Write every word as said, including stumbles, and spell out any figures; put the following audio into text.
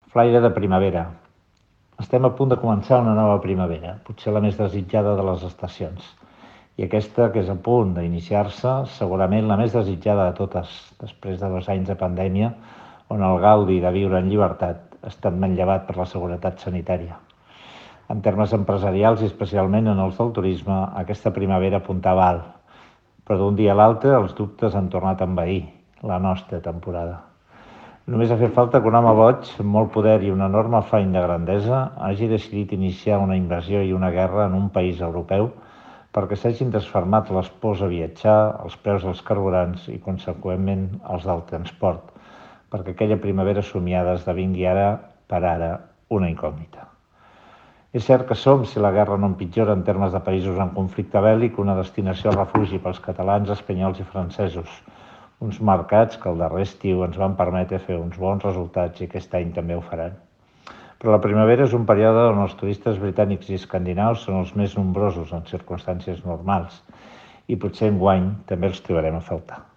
Flaire de primavera. Estem a punt de començar una nova primavera, potser la més desitjada de les estacions. I aquesta, que és a punt d'iniciar-se, segurament la més desitjada de totes, després de dos anys de pandèmia, on el gaudi de viure en llibertat ha estat manllevat per la seguretat sanitària. En termes empresarials i especialment en els del turisme, aquesta primavera apuntava alt, però d'un dia a l'altre els dubtes han tornat a envair la nostra temporada. Només ha fet falta que un home boig, amb molt poder i un enorme afany de grandesa, hagi decidit iniciar una invasió i una guerra en un país europeu perquè s'hagin desfermat les pors a viatjar, els preus dels carburants i, conseqüentment, els del transport, perquè aquella primavera somiada esdevingui ara, per ara, una incògnita. És cert que som, si la guerra no empitjora en termes de països en conflicte bèl·lic, una destinació a refugi pels catalans, espanyols i francesos, uns mercats que el darrer estiu ens van permetre fer uns bons resultats i aquest any també ho faran. Però la primavera és un període on els turistes britànics i escandinaus són els més nombrosos en circumstàncies normals i potser enguany també els trobarem a faltar.